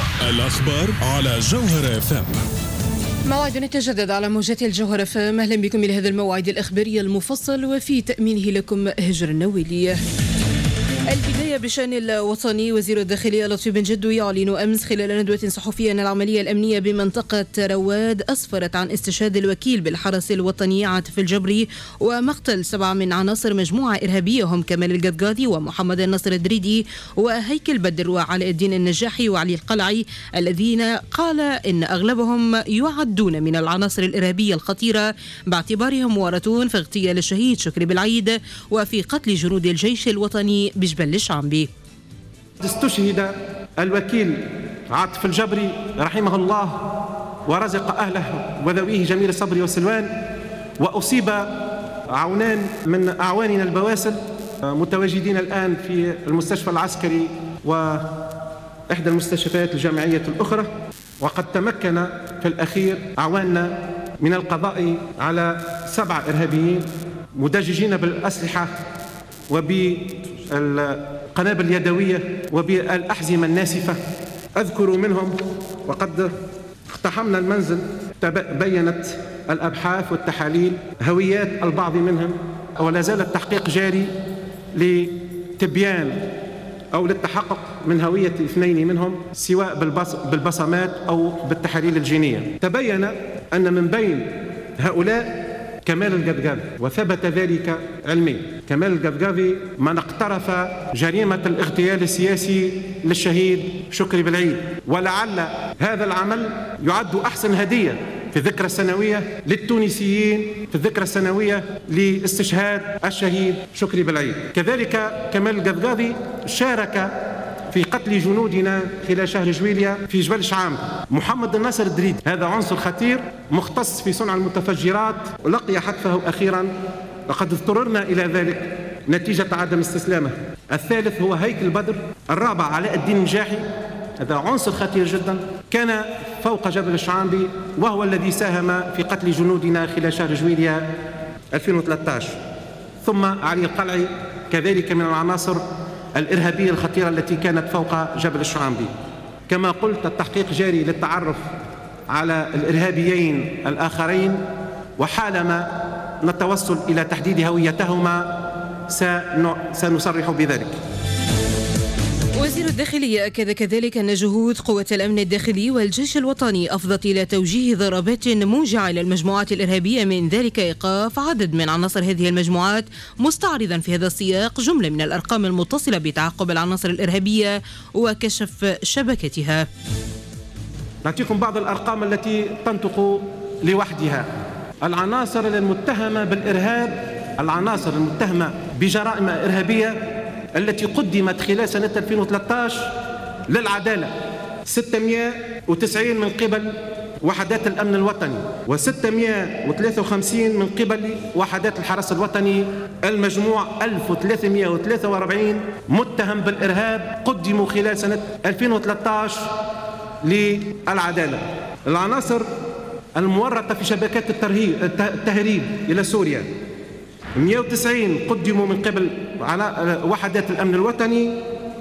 الأخبار على جوهر FM. موعد يتجدد على موجات الجوهر FM. أهلا بكم إلى هذا الموعد الإخباري المفصل وفي تأمينه لكم هجر النويلي. البداية بشأن الوطني. وزير الداخلية لطفي بن جدو يعلن أمس خلال ندوة صحفية أن العملية الأمنية بمنطقة رواد أسفرت عن استشهاد الوكيل بالحرس الوطني عاطف الجبري ومقتل 7 من عناصر مجموعة إرهابية هم كمال القدقادي ومحمد النصر الدريدي وهيكل بدر وعلاء الدين النجاحي وعلي القلعي، الذين قال إن أغلبهم يعدون من العناصر الإرهابية الخطيرة باعتبارهم ورطون في اغتيال الشهيد شكري بالعيد وفي قتل جنود الجيش الوطني بجبل الشعبي. استشهد الوكيل عاطف الجبري رحمه الله ورزق أهله وذويه جميل الصبر والسلوان، وأصيب عونان من أعواننا البواسل متواجدين الآن في المستشفى العسكري وإحدى المستشفيات الجامعية الأخرى. وقد تمكن في الأخير أعواننا من القضاء على 7 إرهابيين مدججين بالأسلحة وبالقنابل اليدوية وبالأحزمة الناسفة. أذكر منهم وقد اقتحمنا المنزل، بينت الأبحاث والتحاليل هويات البعض منهم، ولا زال التحقيق جاري لتبيان أو للتحقق من هوية 2 منهم سواء بالبصمات أو بالتحاليل الجينية. تبين أن من بين هؤلاء كمال القدقادي، وثبت ذلك علميا. كمال القدقادي من اقترف جريمة الاغتيال السياسي للشهيد شكري بالعيد، ولعل هذا العمل يعد أحسن هدية في الذكرى السنوية للتونسيين، في الذكرى السنوية لاستشهاد الشهيد شكري بالعيد. كذلك كمال القدقادي شارك في قتل جنودنا خلال شهر جويلية في جبل شعام. محمد النصر الدريدي هذا عنصر خطير مختص في صنع المتفجرات ولقي حتفه أخيرا، وقد اضطررنا إلى ذلك نتيجة عدم استسلامه. الثالث هو هيكل بدر. الرابع علاء الدين النجاحي، هذا عنصر خطير جدا، كان فوق جبل الشعامبي وهو الذي ساهم في قتل جنودنا خلال شهر جويلية 2013. ثم علي القلعي كذلك من العناصر الإرهابية الخطيرة التي كانت فوق جبل الشعامبي. كما قلت التحقيق جاري للتعرف على الإرهابيين الآخرين، وحالما نتوصل إلى تحديد هويتهما سنصرح بذلك. وزير الداخلية أكد كذلك أن جهود قوة الأمن الداخلي والجيش الوطني أفضت إلى توجيه ضربات موجعة للمجموعات الإرهابية، من ذلك إيقاف عدد من عناصر هذه المجموعات، مستعرضا في هذا السياق جملة من الأرقام المتصلة بتعقب العناصر الإرهابية وكشف شبكتها. نعطيكم بعض الأرقام التي تنطق لوحدها. العناصر المتهمة بالإرهاب، العناصر المتهمة بجرائم إرهابية التي قدمت خلال سنة 2013 للعدالة 690 من قبل وحدات الأمن الوطني، و653 من قبل وحدات الحرس الوطني. المجموع 1343 متهم بالإرهاب قدموا خلال سنة 2013 للعدالة. العناصر المورطة في شبكات التهريب إلى سوريا 190 قدموا من قبل وحدات الأمن الوطني،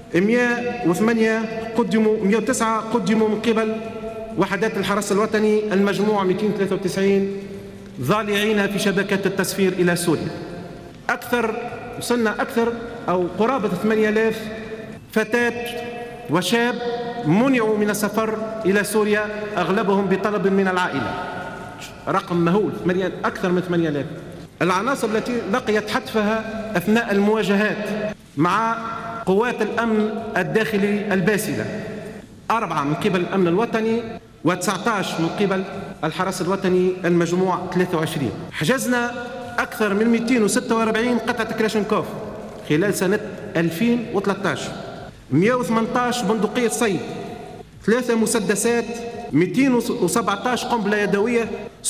109 قدموا من قبل وحدات الحرس الوطني. المجموع 293 ضالعين في شبكات التسفير إلى سوريا. وصلنا أكثر أو قرابة 8000 فتاة وشاب منعوا من السفر إلى سوريا، أغلبهم بطلب من العائلة. رقم مهول، أكثر من 8000. العناصر التي لقيت حتفها أثناء المواجهات مع قوات الأمن الداخلي الباسلة 4 من قبل الأمن الوطني و19 من قبل الحرس الوطني، المجموع 23. حجزنا أكثر من 246 قطعة كلاشينكوف خلال سنة 2013، 118 بندقية صيد، 3 مسدسات، 217 قنبلة يدوية،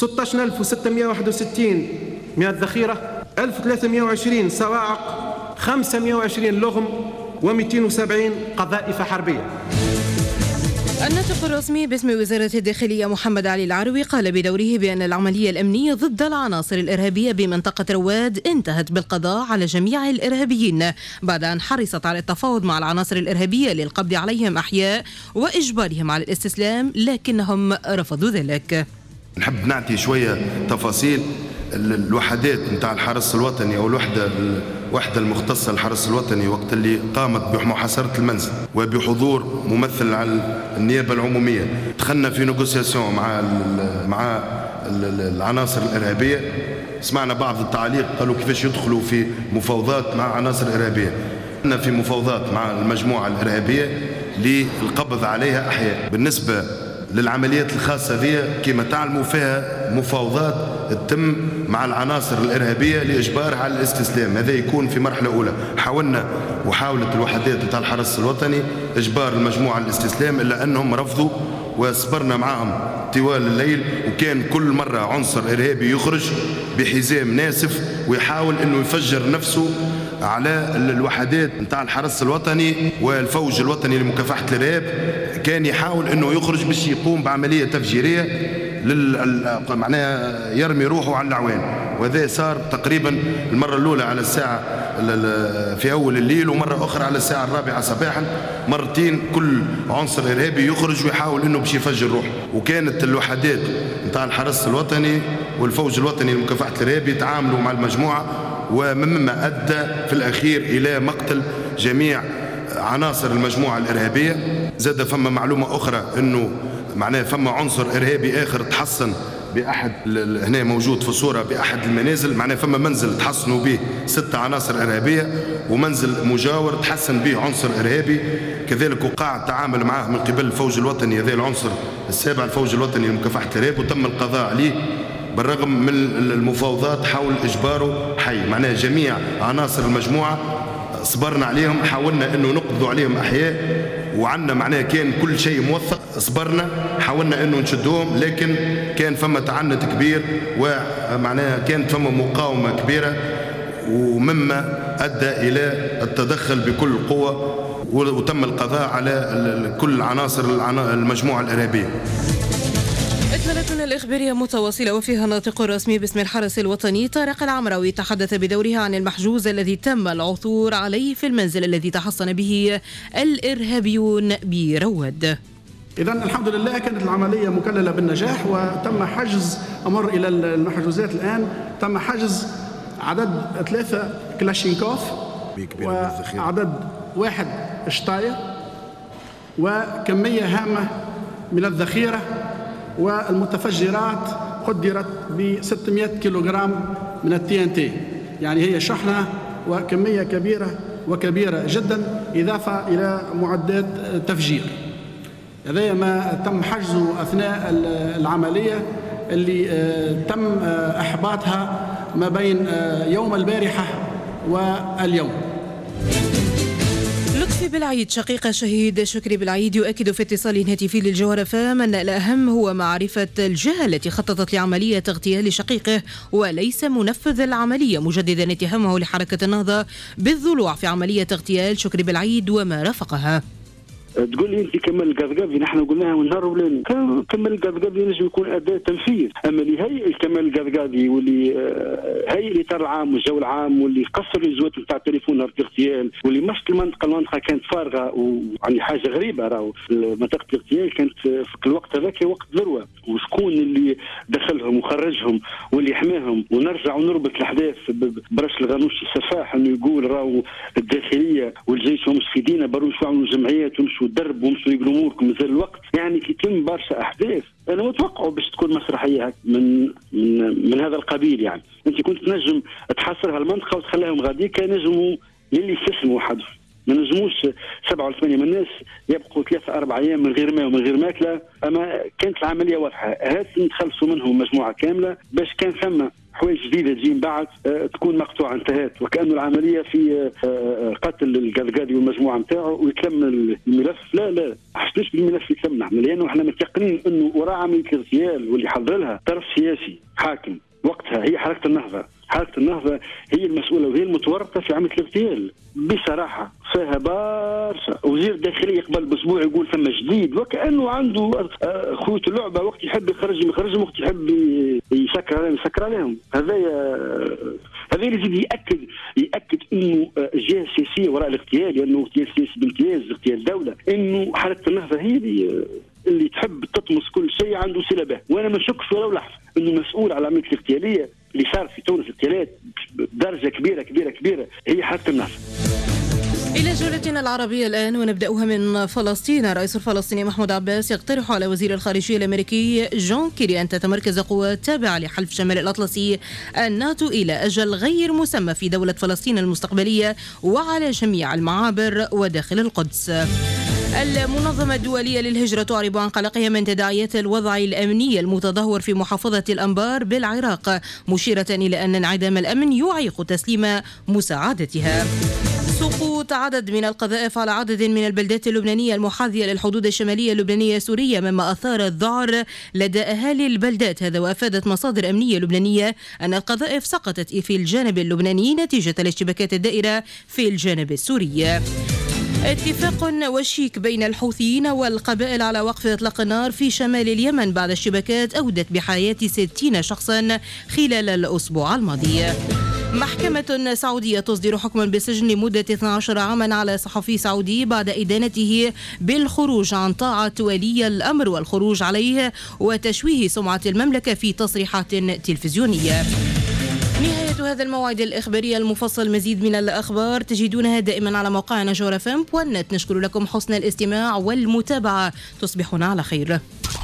16661 من الذخيرة، 1320 صواعق، 520 لغم، و270 قذائف حربية. الناطق الرسمي باسم وزارة الداخلية محمد علي العروي قال بدوره بأن العملية الأمنية ضد العناصر الإرهابية بمنطقة رواد انتهت بالقضاء على جميع الإرهابيين بعد أن حرصت على التفاوض مع العناصر الإرهابية للقبض عليهم أحياء وإجبارهم على الاستسلام، لكنهم رفضوا ذلك. نحب نعطي شوية تفاصيل الوحدات نتاع الحرس الوطني أو الوحدة المختصة للحرس الوطني وقت اللي قامت بمحاصرة المنزل وبحضور ممثل على النيابة العمومية. دخلنا في نيغوسياسيون مع العناصر الإرهابية، سمعنا بعض التعليق قالوا كيفاش يدخلوا في مفاوضات مع عناصر إرهابية. كنا في مفاوضات مع المجموعة الإرهابية للقبض عليها أحياء. بالنسبة للعمليات الخاصة ذي كما تعلموا فيها مفاوضات تتم مع العناصر الإرهابية لإجبارها على الاستسلام، هذا يكون في مرحلة أولى. وحاولت الوحدات نتاع الحرس الوطني إجبار المجموعة على الاستسلام، إلا أنهم رفضوا وصبرنا معهم طوال الليل، وكان كل مرة عنصر إرهابي يخرج بحزام ناسف ويحاول أنه يفجر نفسه على الوحدات نتاع الحرس الوطني والفوج الوطني لمكافحة الإرهاب. كان يحاول أنه يخرج باش يقوم بعملية تفجيرية معناها يرمي روحه على الأعوان، وهذا صار تقريبا المرة الأولى على الساعة في أول الليل، ومرة أخرى على الساعة 4 صباحا، مرتين كل عنصر إرهابي يخرج ويحاول أنه باش يفجر روحه. وكانت الوحدات نتاع الحرس الوطني والفوج الوطني لمكافحة الإرهاب يتعاملوا مع المجموعة، ومما أدى في الأخير إلى مقتل جميع عناصر المجموعة الإرهابية. زاد فما معلومة أخرى أنه معناه فما عنصر إرهابي آخر تحصن بأحد هنا موجود في الصورة بأحد المنازل، معناه فما منزل تحصنوا به 6 عناصر إرهابية ومنزل مجاور تحصن به عنصر إرهابي كذلك، وقع التعامل معه من قبل الفوج الوطني هذا العنصر السابع الفوج الوطني لمكافحة الإرهاب، وتم القضاء عليه بالرغم من المفاوضات حول إجباره حي. معناه جميع عناصر المجموعة صبرنا عليهم، حاولنا انه نقبضوا عليهم احياء، وعندنا معناه كان كل شيء موثق، صبرنا حاولنا انه نشدوهم، لكن كان فما تعنت كبير ومعناها كانت فما مقاومة كبيرة، ومما ادى الى التدخل بكل قوة، وتم القضاء على كل عناصر المجموعة الإرهابية. إكمالتنا الإخبارية متواصلة، وفيها الناطق الرسمي باسم الحرس الوطني طارق العمراوي تحدث بدوره عن المحجوز الذي تم العثور عليه في المنزل الذي تحصن به الإرهابيون برواد. إذن الحمد لله كانت العملية مكللة بالنجاح، وتم حجز، أمر إلى المحجوزات الآن، تم حجز عدد 3 كلاشينكوف وعدد 1 شطاير وكمية هامة من الذخيرة، والمتفجرات قدرت ب 600 كيلوغرام من الTNT، يعني هي شحنة وكمية كبيرة جدا، إضافة إلى معدات تفجير. هذا ما تم حجزه أثناء العملية اللي تم إحباطها ما بين يوم البارحة واليوم. لطفي بالعيد شقيق الشهيد شكري بالعيد يؤكد في اتصال هاتفي للجوهرة فام أن الأهم هو معرفة الجهة التي خططت لعملية اغتيال شقيقه وليس منفذ العملية، مجددا اتهامه لحركة النهضة بالضلوع في عملية اغتيال شكري بالعيد وما رافقها. تقول لي انت كمال القذقذي، نحن قلناها من نهار ولين كمال القذقذي ينجم يكون اداه تنفيذ، اما اللي هي الكمال القذقذي واللي هي الاطار العام والجو العام واللي قصر الزوات نتاع التليفون نهار الاغتيال واللي مشت المنطقه كانت فارغه، ويعني حاجه غريبه راهو منطقه الاغتيال كانت في الوقت هذاك وقت ذروه، وشكون اللي دخلهم وخرجهم واللي حماهم. ونرجع ونربط الاحداث برش الغنوشي السفاح انه يقول راهو الداخليه والجيش مش في دينا، بروا يعملوا جمعيات ومشوا درب ومشوا يقولوا اموركم مازال الوقت، يعني كي تم برشا احداث. انا متوقع باش تكون مسرحيه من هذا القبيل، يعني انت كنت تنجم تحصر هالمنطقه وتخليهم غادي كان نجموا للي يستسلموا وحدهم، ما نجموش 7 ولا 8 من الناس يبقوا 3 4 ايام من غير ماء ومن غير ماكله. اما كانت العمليه واضحه، هات نتخلصوا منهم مجموعه كامله باش كان ثم حوايج جديده تجي من بعد تكون مقطوعه انتهت، وكانه العمليه في قتل القذقذي والمجموعه نتاعو ويتلم الملف. لا حسناش بالملف يتلم نحن، لانه احنا متيقنين انه وراء عمليه الاغتيال واللي حضر لها طرف سياسي حاكم وقتها هي حركه النهضه. حركة النهضة هي المسؤولة وهي المتورطة في عملية الاغتيال بصراحة. فيها برشا. وزير الداخلية قبل بأسبوع يقول ثم جديد، وكأنه عنده خوت اللعبة، وقت يحب يخرجهم يخرجهم، وقت يحب يسكر عليهم يسكر عليهم. هذا اللي يزيد يأكد انه الجهة السياسية وراء الاغتيال، لأنه اغتيال سياسي بامتياز، اغتيال دولة، انه حركة النهضة هي اللي تحب تطمس كل شيء عنده صلة به. وانا ما نشكش ولو لحظة انه مسؤول على العملية الاغتيالية اللي صار في تونس، اغتيالات بدرجة كبيرة هي حركة النهضة. إلى جولتنا العربية الآن ونبدأها من فلسطين. الرئيس الفلسطيني محمود عباس يقترح على وزير الخارجية الأمريكي جون كيري أن تتمركز قوات تابعة لحلف شمال الأطلسي الناتو إلى أجل غير مسمى في دولة فلسطين المستقبلية وعلى جميع المعابر وداخل القدس. المنظمة الدولية للهجرة تعرب عن قلقها من تداعيات الوضع الأمني المتدهور في محافظة الأنبار بالعراق، مشيرة إلى أن انعدام الأمن يعيق تسليم مساعدتها. سقوط عدد من القذائف على عدد من البلدات اللبنانية المحاذية للحدود الشمالية اللبنانية سوريا، مما أثار الذعر لدى أهالي البلدات. هذا وأفادت مصادر أمنية لبنانية أن القذائف سقطت في الجانب اللبناني نتيجة الاشتباكات الدائرة في الجانب السوري. اتفاق وشيك بين الحوثيين والقبائل على وقف إطلاق النار في شمال اليمن بعد اشتباكات أودت بحياة 60 شخصا خلال الأسبوع الماضي. محكمة سعودية تصدر حكما بالسجن لمدة 12 عاما على صحفي سعودي بعد إدانته بالخروج عن طاعة ولي الأمر والخروج عليه وتشويه سمعة المملكة في تصريحات تلفزيونية. نهاية هذا الموعد الإخباري المفصل. مزيد من الأخبار تجدونها دائما على موقعنا جوهر FM.net. نشكر لكم حسن الاستماع والمتابعة. تصبحون على خير.